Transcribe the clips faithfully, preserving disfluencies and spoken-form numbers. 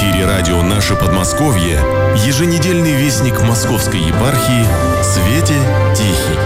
эфире радио «Наше Подмосковье» еженедельный вестник Московской епархии «Свете Тихий».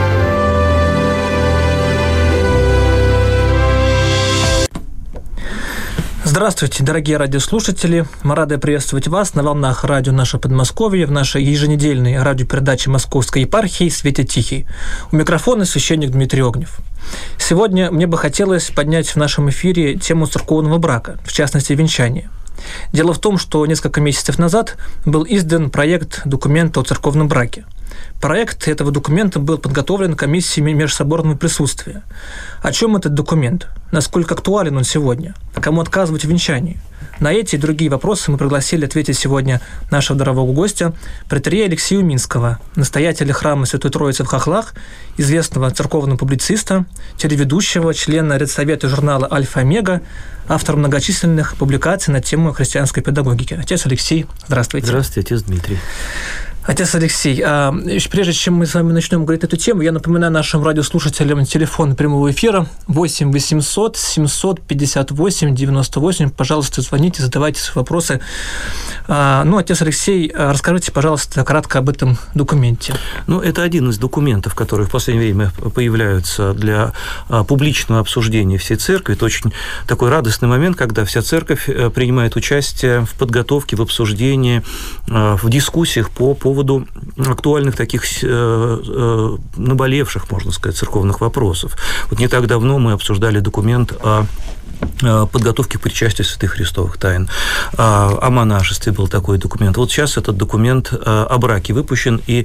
Здравствуйте, дорогие радиослушатели. Мы рады приветствовать вас на волнах радио «Наше Подмосковье» в нашей еженедельной радиопередаче Московской епархии «Свете Тихий». У микрофона священник Дмитрий Огнев. Сегодня мне бы хотелось поднять в нашем эфире тему церковного брака, в частности, венчания. Дело в том, что несколько месяцев назад был издан проект документа о церковном браке. Проект этого документа был подготовлен комиссией межсоборного присутствия. О чем этот документ? Насколько актуален он сегодня? Кому отказывать в венчании? На эти и другие вопросы мы пригласили ответить сегодня нашего дорогого гостя, протоиерея Алексея Уминского, настоятеля храма Святой Троицы в Хохлах, известного церковного публициста, телеведущего, члена редсовета журнала «Альфа-Омега», автор многочисленных публикаций на тему христианской педагогики. Отец Алексей, здравствуйте. Здравствуйте, отец Дмитрий. Отец Алексей, прежде чем мы с вами начнем говорить эту тему, я напоминаю нашим радиослушателям телефон прямого эфира восемь восемьсот семьсот пятьдесят восемь девяносто восемь. Пожалуйста, звоните, задавайте свои вопросы. Ну, отец Алексей, расскажите, пожалуйста, кратко об этом документе. Ну, это один из документов, которые в последнее время появляются для публичного обсуждения всей церкви. Это очень такой радостный момент, когда вся церковь принимает участие в подготовке, в обсуждении, в дискуссиях по поводу поводу актуальных таких э, наболевших, можно сказать, церковных вопросов. Вот не так давно мы обсуждали документ о подготовки к причастию святых христовых тайн. О монашестве был такой документ. Вот сейчас этот документ о браке выпущен, и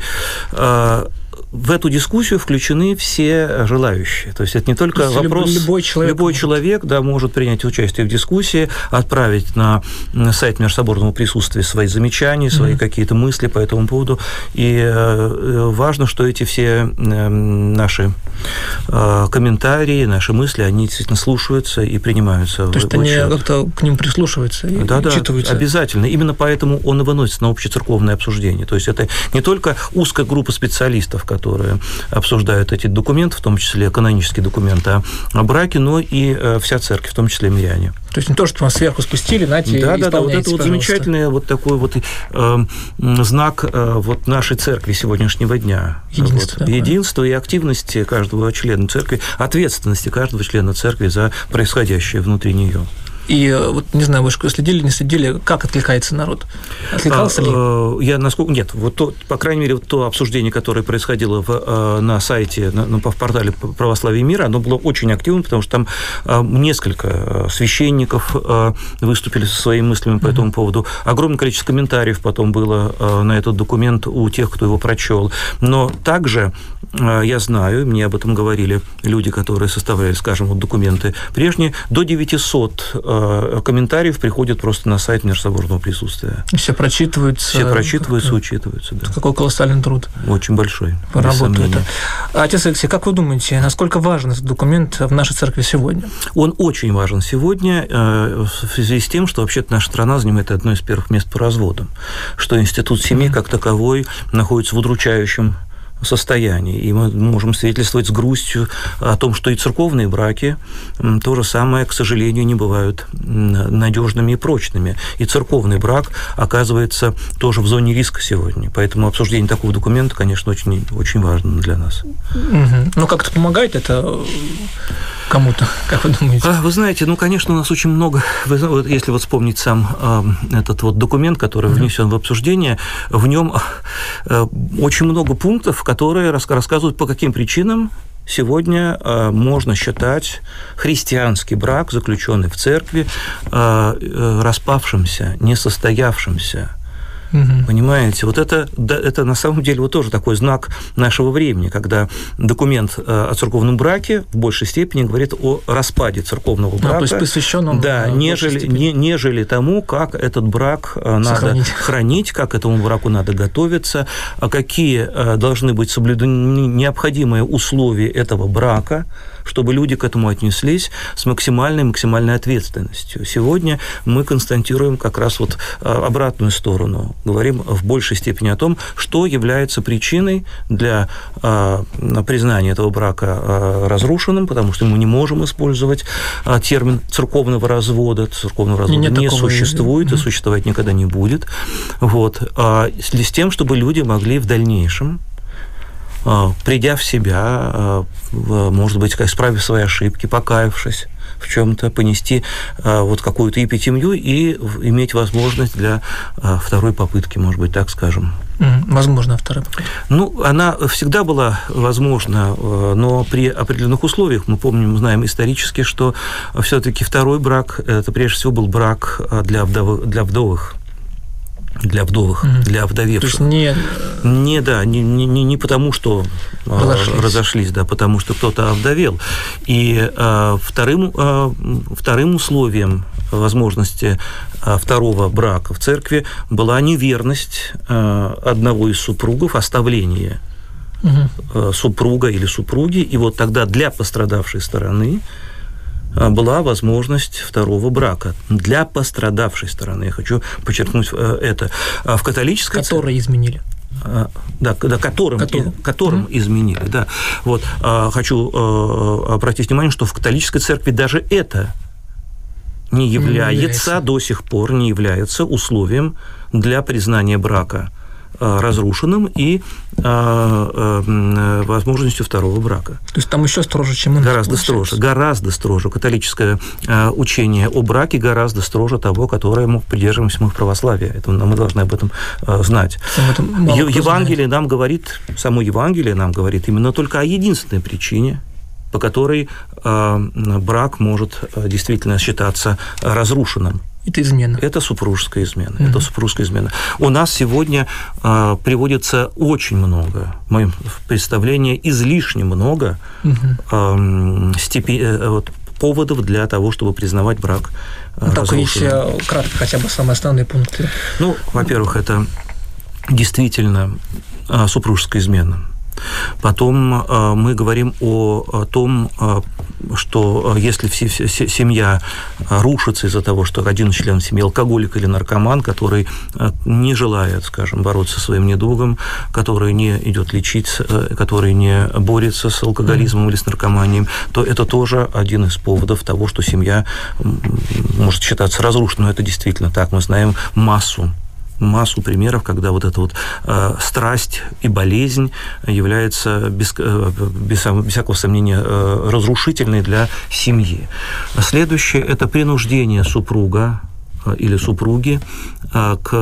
в эту дискуссию включены все желающие. То есть это не только есть вопрос... Любой человек, любой человек да, может принять участие в дискуссии, отправить на сайт межсоборного присутствия свои замечания, свои mm-hmm. какие-то мысли по этому поводу. И важно, что эти все наши комментарии, наши мысли, они действительно слушаются и принимаются. То есть они как-то к ним прислушиваются и да, учитываются? Да, обязательно. Именно поэтому он и выносится на общецерковное обсуждение. То есть это не только узкая группа специалистов, которые обсуждают эти документы, в том числе канонические документы о браке, но и вся церковь, в том числе миряне. То есть не то, что вас сверху спустили, знаете, да, да, да, вот это вот пожалуйста. Замечательный вот такой вот э, знак э, вот нашей церкви сегодняшнего дня. Единство. Вот, единство и активности каждого члена церкви, ответственности каждого члена церкви за происходящее внутри нее. И вот, не знаю, вы следили, не следили, как откликается народ? Откликался а, ли? Я, насколько... Нет, вот то, по крайней мере, вот то обсуждение, которое происходило в, на сайте, на, в портале «Православие и мир», оно было очень активным, потому что там несколько священников выступили со своими мыслями по этому поводу. Огромное количество комментариев потом было на этот документ у тех, кто его прочел. Но также я знаю, мне об этом говорили люди, которые составляли, скажем, вот документы прежние, до девятисот комментариев приходят просто на сайт межсоборного присутствия. Все прочитываются. Все прочитываются, учитываются. Да. Какой колоссальный труд. Очень большой. Работает. Отец Алексей, как вы думаете, насколько важен этот документ в нашей церкви сегодня? Он очень важен сегодня в связи с тем, что вообще-то наша страна занимает одно из первых мест по разводам, что институт семьи как таковой находится в удручающем состоянии. И мы можем свидетельствовать с грустью о том, что и церковные браки то же самое, к сожалению, не бывают надежными и прочными. И церковный брак оказывается тоже в зоне риска сегодня. Поэтому обсуждение такого документа, конечно, очень, очень важно для нас. Угу. Ну, как-то помогает это кому-то, как вы думаете? Вы знаете, ну, конечно, у нас очень много, если вот вспомнить сам этот вот документ, который внесен в обсуждение, в нем очень много пунктов, которые рассказывают, по каким причинам сегодня можно считать христианский брак, заключенный в церкви, распавшимся, несостоявшимся. Угу. Понимаете, вот это, да, это на самом деле вот тоже такой знак нашего времени, когда документ о церковном браке в большей степени говорит о распаде церковного брака, а, то есть посвящен он да, нежели, не, нежели тому, как этот брак Сохранить. надо хранить, как этому браку надо готовиться, какие должны быть соблюдены необходимые условия этого брака, чтобы люди к этому отнеслись с максимальной максимальной ответственностью. Сегодня мы констатируем как раз вот обратную сторону, говорим в большей степени о том, что является причиной для признания этого брака разрушенным, потому что мы не можем использовать термин церковного развода. Церковного развода не, не существует и существовать никогда не будет. Вот. С тем, чтобы люди могли в дальнейшем, придя в себя, может быть, исправив свои ошибки, покаявшись в чем-то, понести вот какую-то эпитемию и иметь возможность для второй попытки, может быть, так скажем. Возможно, вторая попытка. Ну, она всегда была возможна, но при определенных условиях. Мы помним, знаем исторически, что все-таки второй брак, это прежде всего был брак для вдовых, для вдовых. Для вдовых, угу. для вдовевших. То есть не... Не, да, не, не, не потому, что разошлись. разошлись, да, потому что кто-то овдовел. И а, вторым, а, вторым условием возможности а, второго брака в церкви была неверность а, одного из супругов, оставление угу. супруга или супруги. И вот тогда для пострадавшей стороны была возможность второго брака. Для пострадавшей стороны. Я хочу подчеркнуть это. В католической... Которые изменили. Да, да, которым, которым. которым mm-hmm. изменили. Да. Вот. Хочу обратить внимание, что в католической церкви даже это не является, не является. до сих пор не является условием для признания брака разрушенным и а, а, возможностью второго брака. То есть там еще строже, чем у нас. Гораздо получается. строже, гораздо строже. Католическое а, учение о браке гораздо строже того, которое мы придерживаемся мы в православии. Это, мы должны об этом а, знать. Этом Евангелие знает. нам говорит, само Евангелие нам говорит именно только о единственной причине, по которой а, брак может а, действительно считаться разрушенным. Это измена. Это супружеская измена. Mm-hmm. Это супружеская измена. У нас сегодня э, приводится очень много, в моем представлении, излишне много mm-hmm. э, степи, э, вот, поводов для того, чтобы признавать брак э, ну, только если кратко хотя бы самые основные пункты. Ну, во-первых, это действительно э, супружеская измена. Потом э, мы говорим о, о том, э, что если все, все, семья рушится из-за того, что один член семьи алкоголик или наркоман, который э, не желает, скажем, бороться со своим недугом, который не идет лечиться, э, который не борется с алкоголизмом mm-hmm. или с наркоманией, то это тоже один из поводов того, что семья может считаться разрушенной. Но это действительно так. Мы знаем массу массу примеров, когда вот эта вот э, страсть и болезнь является без, э, без, без всякого сомнения э, разрушительной для семьи. Следующее – это принуждение супруга э, или супруги э, к,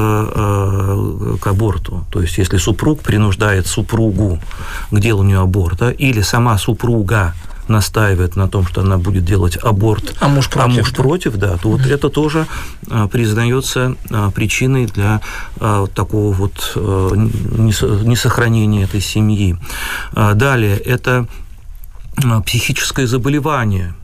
э, к аборту. То есть, если супруг принуждает супругу к деланию аборта, или сама супруга настаивает на том, что она будет делать аборт, а муж против, а муж против да, то вот mm-hmm. это тоже а, признается а, причиной для а, такого вот а, несохранения этой семьи. А, далее, это а, психическое заболевание.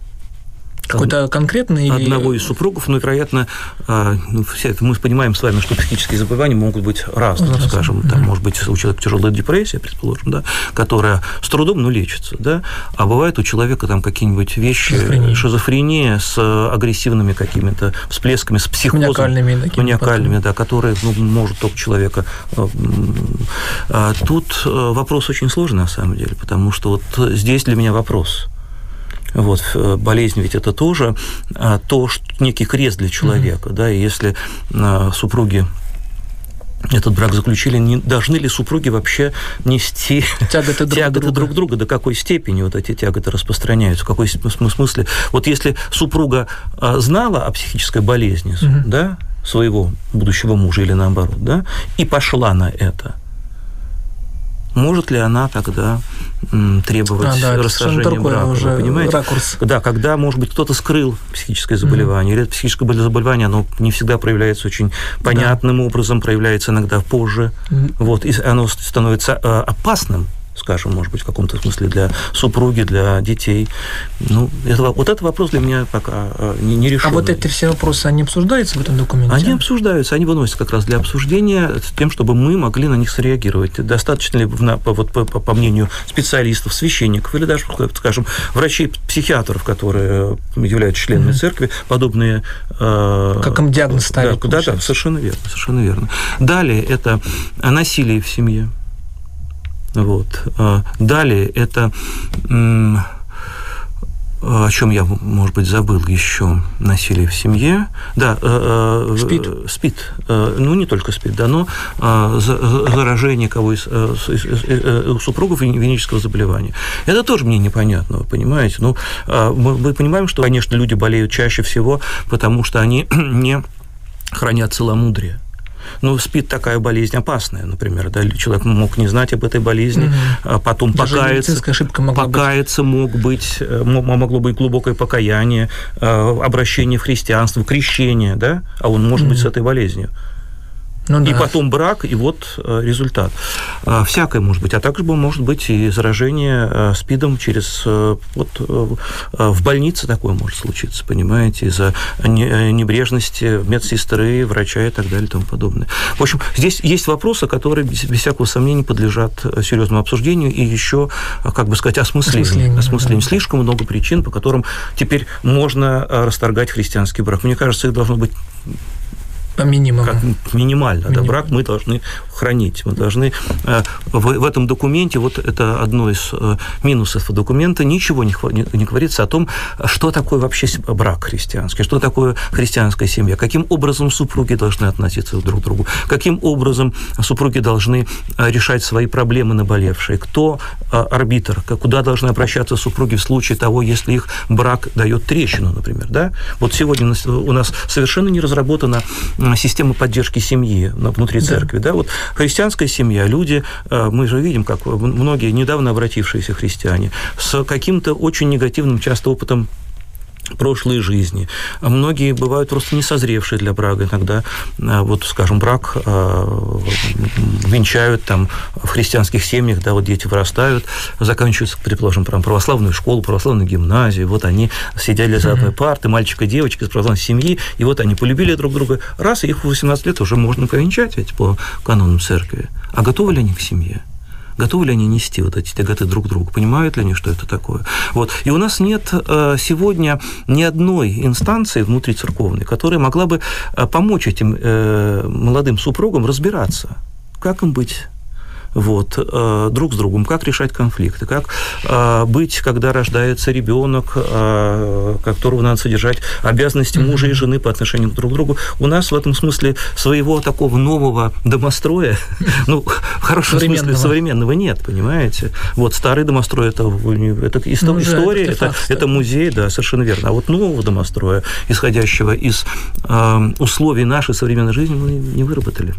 Какой-то конкретный... Одного из супругов, но, вероятно, ну, все, мы понимаем с вами, что психические заболевания могут быть разными, Разным. скажем, там, mm-hmm. может быть, у человека тяжелая депрессия, предположим, да, которая с трудом, но лечится, да, а бывает у человека там какие-нибудь вещи, шизофрения, шизофрения с агрессивными какими-то всплесками, с психозом. Маниакальными. Маниакальными, да, которые, ну, может только человека... Тут вопрос очень сложный, на самом деле, потому что вот здесь для меня вопрос... Вот, болезнь ведь это тоже а, то, что некий крест для человека, mm-hmm. да, и если а, супруги этот брак заключили, не, должны ли супруги вообще нести тяготы, друг, тяготы друга. друг друга, до какой степени вот эти тяготы распространяются, в какой смысле? Вот если супруга а, знала о психической болезни, mm-hmm. да, своего будущего мужа или наоборот, да, и пошла на это, может ли она тогда м, требовать а, да, расторжения брака? Уже вы понимаете? Ракурс. Да, когда, может быть, кто-то скрыл психическое заболевание, mm-hmm. или это психическое заболевание, оно не всегда проявляется очень понятным да. образом, проявляется иногда позже, mm-hmm. вот, и оно становится э, опасным скажем, может быть, в каком-то смысле для супруги, для детей. Ну, это, вот этот вопрос для меня пока не, не решен. А вот эти все вопросы, они обсуждаются в этом документе? Они обсуждаются, они выносятся как раз для обсуждения с тем, чтобы мы могли на них среагировать. Достаточно ли, вот, по, по мнению специалистов, священников или даже, скажем, врачей-психиатров, которые являются членами mm-hmm. церкви, подобные... Как им диагноз ставят? Да, да, да, совершенно верно, совершенно верно. Далее это насилие в семье. Вот. Далее это, о чем я, может быть, забыл еще, насилие в семье. Да, СПИД. СПИД. Ну, не только СПИД, да, но заражение кого из, из супругов венерического заболевания. Это тоже мне непонятно, вы понимаете. Ну, мы понимаем, что, конечно, люди болеют чаще всего, потому что они не хранят целомудрие. Ну, СПИД такая болезнь опасная, например, да, человек мог не знать об этой болезни, угу. потом даже покаяться, ошибка могла покаяться быть. мог быть, могло быть глубокое покаяние, обращение в христианство, крещение, да, а он может угу. быть с этой болезнью. Ну, и да. потом брак, и вот результат. Всякое может быть, а также может быть и заражение СПИДом через... Вот в больнице такое может случиться, понимаете, из-за небрежности медсестры, врача и так далее и тому подобное. В общем, здесь есть вопросы, которые без, без всякого сомнения подлежат серьезному обсуждению и еще, как бы сказать, осмыслению. осмыслению, осмыслению. Да. Слишком много причин, по которым теперь можно расторгать христианский брак. Мне кажется, их должно быть... По минимуму. Как минимально. Минимум. Да, брак мы должны хранить. Мы должны в, в этом документе, вот это одно из минусов документа, ничего не, не, не говорится о том, что такое вообще брак христианский, что такое христианская семья, каким образом супруги должны относиться друг к другу, каким образом супруги должны решать свои проблемы наболевшие, кто арбитр, куда должны обращаться супруги в случае того, если их брак дает трещину, например. Да? Вот сегодня у нас совершенно не разработана система поддержки семьи внутри церкви. Да. Да? Вот христианская семья, люди, мы же видим, как многие недавно обратившиеся христиане, с каким-то очень негативным часто опытом прошлой жизни. Многие бывают просто не созревшие для брака. Иногда, вот, скажем, брак венчают там в христианских семьях, да, вот дети вырастают, заканчивают, предположим, православную школу, православную гимназию, вот они сидели за одной партой, мальчик и девочка из православной семьи, и вот они полюбили друг друга, раз, и их в восемнадцать лет уже можно повенчать ведь по канонам церкви. А готовы ли они к семье? Готовы ли они нести вот эти тяготы друг к другу? Понимают ли они, что это такое? Вот. И у нас нет сегодня ни одной инстанции внутрицерковной, которая могла бы помочь этим молодым супругам разбираться, как им быть вот, друг с другом, как решать конфликты, как быть, когда рождается ребенок, которого надо содержать, обязанности мужа и жены по отношению друг к другу. У нас в этом смысле своего такого нового домостроя, ну, в хорошем смысле современного нет, понимаете? Вот старый домострой – это, это история, это, это музей, да, совершенно верно. А вот нового домостроя, исходящего из условий нашей современной жизни, мы не выработали.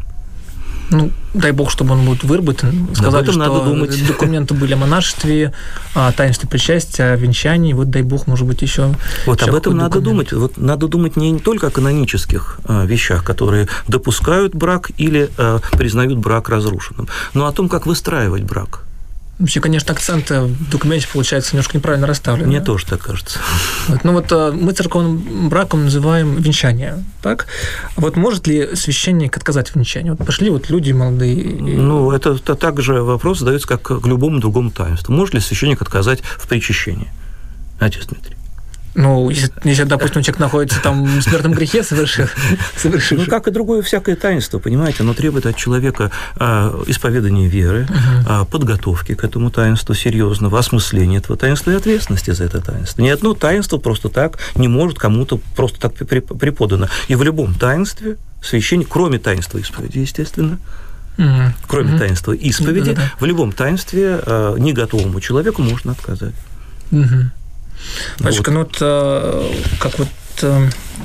Ну, дай бог, чтобы он будет выработан. Сказали, что надо думать. Документы были о монашестве, о таинстве причастия, о венчании. Вот, дай бог, может быть, еще. Вот еще об этом надо думать. Вот надо думать не только о канонических а, вещах, которые допускают брак или а, признают брак разрушенным, но о том, как выстраивать брак. Вообще, конечно, акценты в документе, получается, немножко неправильно расставлены. Мне да? тоже так кажется. Вот, ну вот мы церковным браком называем венчание, так? Вот может ли священник отказать в венчании? Вот пошли вот люди молодые. И... Ну, это, это также вопрос задается, как к любому другому таинству. Может ли священник отказать в причащении? Отец Дмитрий. Ну, если, если, допустим, человек находится там в смертном грехе, совершив, совершив... Ну, как и другое всякое таинство, понимаете, оно требует от человека а, исповедания веры, uh-huh. а, подготовки к этому таинству серьезного, осмысления этого таинства и ответственности за это таинство. Ни одно таинство просто так не может кому-то просто так преподано. И в любом таинстве священник, кроме таинства исповеди, естественно, uh-huh. кроме uh-huh. таинства исповеди, uh-huh. в любом таинстве а, неготовому человеку можно отказать. Uh-huh. Батюшка, вот. ну вот как вот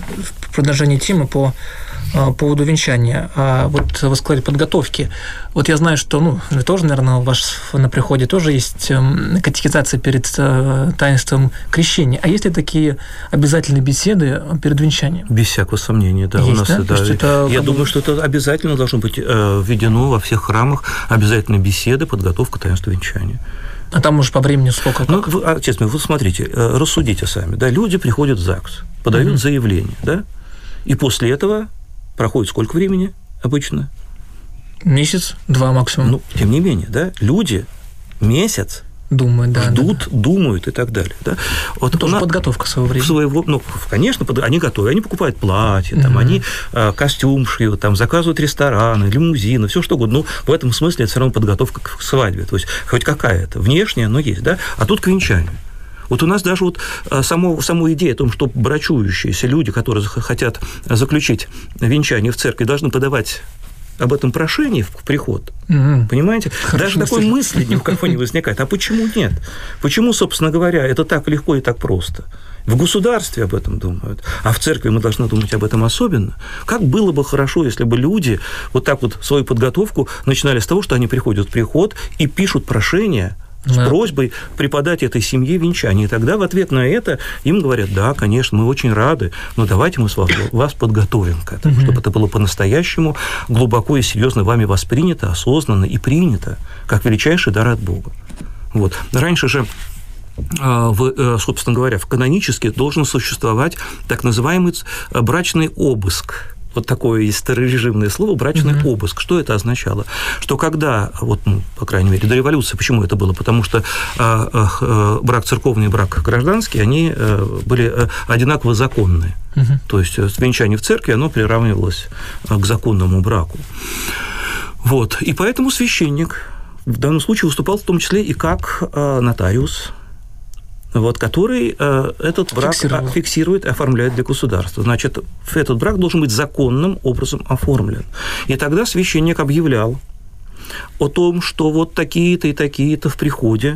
в продолжении темы по поводу венчания. А вот вы сказали подготовки. Вот я знаю, что, ну, тоже, наверное, у вас на приходе тоже есть катехизация перед таинством крещения. А есть ли такие обязательные беседы перед венчанием? Без всякого сомнения, да. Есть, у нас, да? да, это, я как думаю, бы... что это обязательно должно быть введено во всех храмах, обязательно беседы, подготовка к таинству венчания. А там уже по времени сколько? Ну, вы, отец мой, вы смотрите, рассудите сами. Да, люди приходят в ЗАГС, подают угу. заявление, да, и после этого проходит сколько времени обычно? Месяц, два максимум. Ну, тем не менее, да, люди месяц думают, да, ждут, да, да. думают и так далее. Да? Вот тоже нас... подготовка своего времени. Своего, ну, конечно, они готовы, они покупают платье, там, mm-hmm. они э, костюм шьют, там, заказывают рестораны, лимузины, все что угодно. Ну, в этом смысле это все равно подготовка к свадьбе, то есть хоть какая-то, внешняя, но есть, да, а тут к венчанию. Вот у нас даже вот само, саму идея о том, что брачующиеся люди, которые хотят заключить венчание в церкви, должны подавать об этом прошение в приход, угу. понимаете? Хорошо, даже такой мысли ни у кого не возникает. А почему нет? Почему, собственно говоря, это так легко и так просто? В государстве об этом думают, а в церкви мы должны думать об этом особенно. Как было бы хорошо, если бы люди вот так вот свою подготовку начинали с того, что они приходят в приход и пишут прошение с да. просьбой преподать этой семье венчание. И тогда в ответ на это им говорят: да, конечно, мы очень рады, но давайте мы с вас, вас подготовим к этому, угу. чтобы это было по-настоящему глубоко и серьезно вами воспринято, осознанно и принято, как величайший дар от Бога. Вот. Раньше же, собственно говоря, в канонически должен существовать так называемый брачный обыск. Вот такое есть старорежимное слово «брачный mm-hmm. обыск». Что это означало? Что когда, вот, ну, по крайней мере, до революции, почему это было? Потому что э, э, брак церковный и брак гражданский, они э, были одинаково законные. Mm-hmm. То есть венчание в церкви, оно приравнивалось к законному браку. Вот. И поэтому священник в данном случае выступал в том числе и как э, нотариус, вот, который э, этот брак фиксирует и оформляет для государства. Значит, этот брак должен быть законным образом оформлен. И тогда священник объявлял о том, что вот такие-то и такие-то в приходе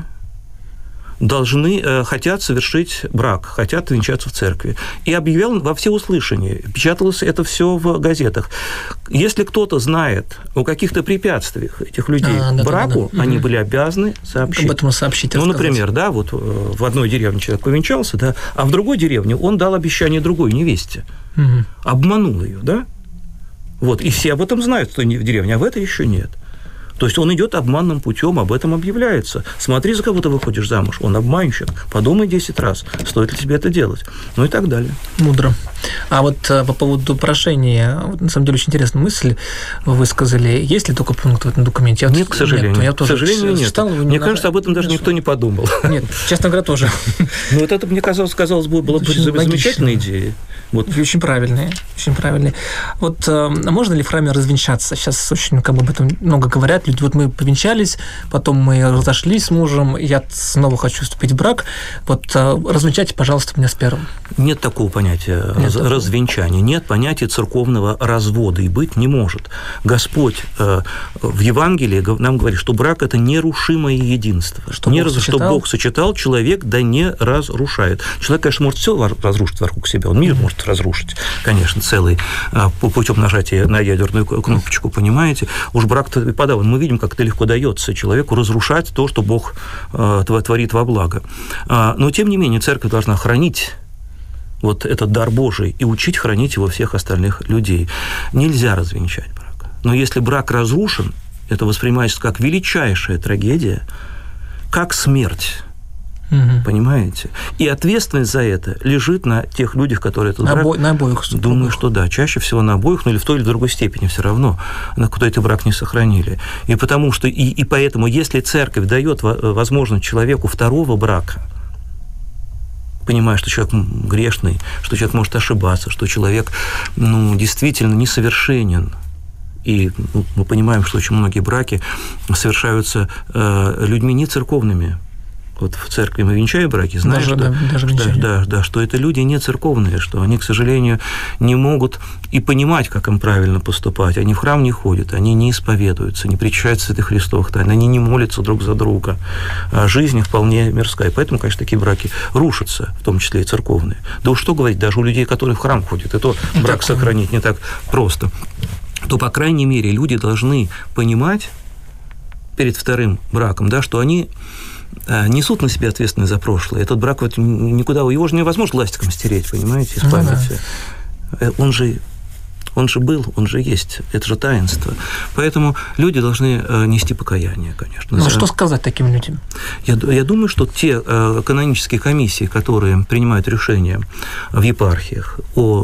должны, э, хотят совершить брак, хотят венчаться в церкви. И объявлял во всеуслышание. Печаталось это все в газетах. Если кто-то знает о каких-то препятствиях этих людей а, к да, браку, да, да. они угу. были обязаны сообщить. Об этом сообщить. Ну, например, да, вот в одной деревне человек повенчался, да, а в другой деревне он дал обещание другой невесте. Угу. Обманул ее, да? Вот, и все об этом знают, кто не в деревне, а в этой еще нет. То есть он идет обманным путем, об этом объявляется. Смотри, за кого ты выходишь замуж, он обманщик. Подумай десять раз, стоит ли тебе это делать. Ну и так далее. Мудро. А вот по поводу прошения, вот, на самом деле, очень интересная мысль вы высказали. Есть ли только пункт в этом документе? Нет, к сожалению. Нет, я тоже к сожалению, нет. Читал, мне не кажется, об этом даже никто не подумал. Нет, честно говоря, тоже. Ну вот это, мне казалось, казалось бы, была бы замечательная идея. Вот. Очень правильные, очень правильные. Вот а можно ли в храме развенчаться? Сейчас очень как бы об этом много говорят. Люди, вот мы повенчались, потом мы разошлись с мужем, я снова хочу вступить в брак. Вот развенчайте, пожалуйста, меня с первым. Нет такого понятия Нет развенчания. Такого. Нет понятия церковного развода, и быть не может. Господь э, в Евангелии нам говорит, что брак – это нерушимое единство. Что, не Бог раз, что Бог сочетал, человек да не разрушает. Человек, конечно, может все разрушить вокруг себя, он мир mm-hmm. может разрушить, конечно, целый, путем нажатия на ядерную кнопочку, понимаете? Уж брак-то подаван. Мы видим, как это легко дается человеку разрушать то, что Бог творит во благо. Но, тем не менее, церковь должна хранить вот этот дар Божий и учить хранить его всех остальных людей. Нельзя развенчать брак. Но если брак разрушен, это воспринимается как величайшая трагедия, как смерть. Угу. Понимаете? И ответственность за это лежит на тех людях, которые этот на брак... Обо... На обоих. Думаю, что да. Чаще всего на обоих, но или в той или другой степени все равно, на кто этот брак не сохранили. И потому что... И, и поэтому, если церковь дает возможность человеку второго брака, понимая, что человек грешный, что человек может ошибаться, что человек, ну, действительно несовершенен, и ну, мы понимаем, что очень многие браки совершаются э, людьми не церковными, вот в церкви мы венчаем браки, знаешь, даже, что, да, даже что, да, да, что это люди не церковные, что они, к сожалению, не могут и понимать, как им правильно поступать. Они в храм не ходят, они не исповедуются, не причащают святых Христовых тайн, они не молятся друг за друга. А жизнь вполне мирская. Поэтому, конечно, такие браки рушатся, в том числе и церковные. Да уж что говорить, даже у людей, которые в храм ходят, и то брак так, сохранить не так просто. То, по крайней мере, люди должны понимать перед вторым браком, да, что они несут на себя ответственность за прошлое. Этот брак вот никуда, его же невозможно ластиком стереть, понимаете, из памяти. Ну, да. Он же, он же был, он же есть, это же таинство. Поэтому люди должны нести покаяние, конечно. Ну, что сказать таким людям? Я, я думаю, что те канонические комиссии, которые принимают решения в епархиях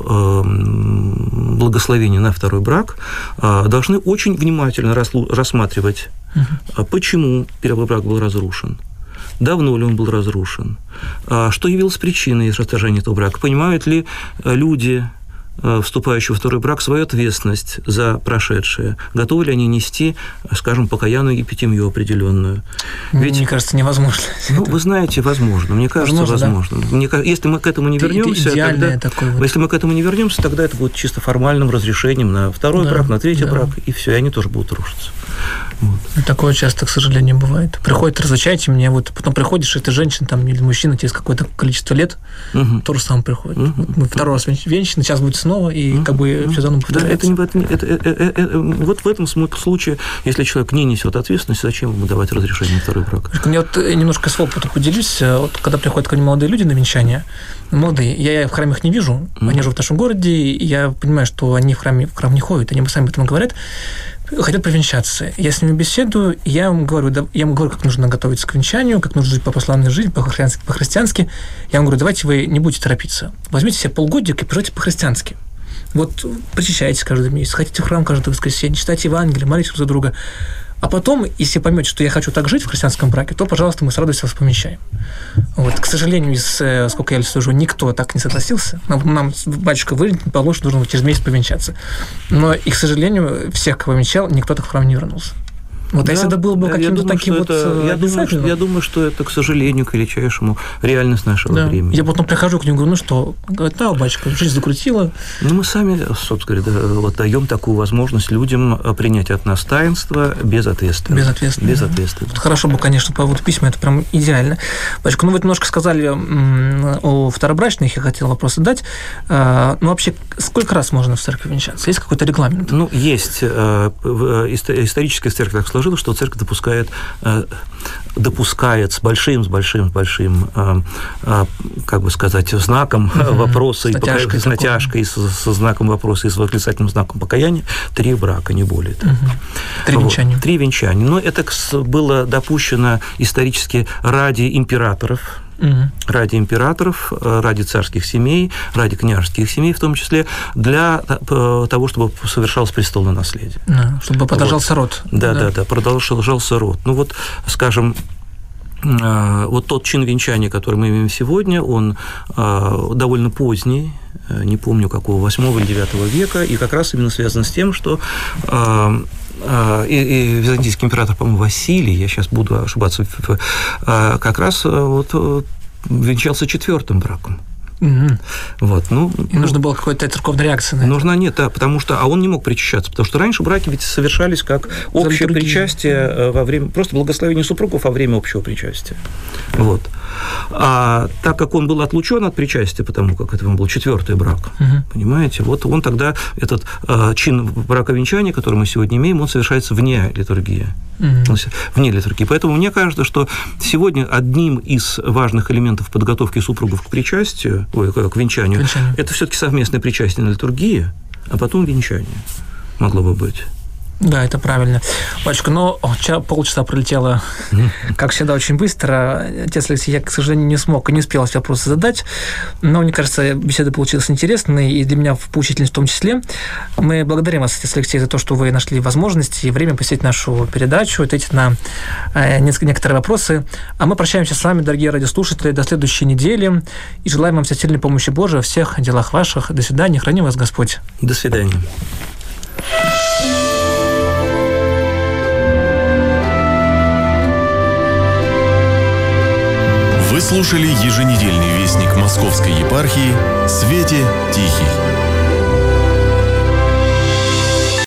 о благословении на второй брак, должны очень внимательно рассматривать, угу. почему первый брак был разрушен, давно ли он был разрушен, что явилось причиной расторжения этого брака, понимают ли люди, вступающие во второй брак, свою ответственность за прошедшее, готовы ли они нести, скажем, покаянную епитимию определенную. Ведь, мне кажется, невозможно. Ну, вы знаете, возможно. Мне кажется, возможно. возможно. Да? Мне, если мы к этому не вернемся, тогда, вот. если мы к этому не вернемся, тогда это будет чисто формальным разрешением на второй да, брак, на третий да. брак, и все, и они тоже будут рушиться. Вот. Такое часто, к сожалению, бывает. Приходит, разлучайте меня, вот потом приходишь, это женщина там, или мужчина через какое-то количество лет, угу. то же самое приходит. Угу. Вот мы второй раз венчаны, сейчас будет снова, и угу. как бы угу. все заново повторяется. Да, это, это, это, это, это, вот в этом случае, если человек не несет ответственности, зачем ему давать разрешение на второй брак? Я вот немножко с опыта поделюсь. Вот, когда приходят ко мне молодые люди на венчание, молодые, я в храме их не вижу, угу. они живут в нашем городе, и я понимаю, что они в храме, в храм не ходят, они сами об этом говорят, хотят повенчаться. Я с ними беседую, я им говорю, да, я им говорю, как нужно готовиться к венчанию, как нужно жить по православной жизни, по-христиански, по-христиански. Я им говорю, давайте вы не будете торопиться. Возьмите себе полгодика и поживите по-христиански. Вот причащайтесь каждый месяц, ходите в храм каждое воскресенье, читайте Евангелие, молитесь друг за друга. А потом, если поймете, что я хочу так жить в христианском браке, то, пожалуйста, мы с радостью вас помещаем. Вот. К сожалению, из, сколько я служу, никто так не согласился. Нам, нам батюшка вылет, не положено, нужно через месяц повенчаться. Но, и, к сожалению, всех, кого венчал, никто так в храм не вернулся. Вот да, если это было бы да, каким-то думаю, таким вот это, я, думаю, что, я думаю, что это, к сожалению, к величайшему реальность нашего да. времени. Я потом прихожу к нему, говорю, ну что? Говорит, да, батюшка, жизнь закрутила. Ну, мы сами, собственно говоря, вот, даем такую возможность людям принять от нас таинство без ответственности. Без ответственности. Без да. ответственности. Вот хорошо бы, конечно, по вот письма, это прям идеально. Батюшка, ну вы немножко сказали о второбрачных, я хотел вопрос задать. Ну, вообще, сколько раз можно в церкви венчаться? Есть какой-то регламент? Ну, есть. Историческая церковь так сложилась, что церковь допускает, допускает с большим, с большим, с большим, как бы сказать, знаком угу. вопроса, с натяжкой, и, с, натяжкой со, со знаком вопроса и с восклицательным знаком покаяния, три брака, не более того. Угу. Три вот. венчания. Три венчания. Но это было допущено исторически ради императоров, Угу. ради императоров, ради царских семей, ради княжеских семей, в том числе для того, чтобы совершалось престолное наследие. Да, чтобы продолжался вот. род. Да, да, да, да, продолжался род. Ну вот, скажем, вот тот чин венчания, который мы имеем сегодня, он довольно поздний, не помню какого, восьмого или девятого века, и как раз именно связан с тем, что И, и византийский император, по-моему, Василий, я сейчас буду ошибаться, как раз вот венчался четвертым браком. Угу. Вот, ну, и нужно было какой-то церковная реакция на это. Нужна, нет, да, потому что, а он не мог причащаться, потому что раньше браки ведь совершались как общее причастие во время, просто благословение супругов во время общего причастия. Вот. А так как он был отлучен от причастия, потому как это был четвертый брак, угу. понимаете, вот он тогда, этот э, чин браковенчания, который мы сегодня имеем, он совершается вне литургии. Угу. Вне литургии. Поэтому мне кажется, что сегодня одним из важных элементов подготовки супругов к причастию, ой, к венчанию, к венчанию. Это все-таки совместное причастие на литургии, а потом венчание могло бы быть. Да, это правильно. Батюшка, ну, полчаса пролетело, как всегда, очень быстро. Отец Алексей, я, к сожалению, не смог и не успел эти вопросы задать, но, мне кажется, беседа получилась интересной и для меня поучительной в том числе. Мы благодарим вас, отец Алексей, за то, что вы нашли возможность и время посетить нашу передачу, ответить на некоторые вопросы. А мы прощаемся с вами, дорогие радиослушатели, до следующей недели и желаем вам всесильной помощи Божией во всех делах ваших. До свидания, храни вас Господь. До свидания. Вы слушали еженедельный вестник Московской епархии «Свете Тихий».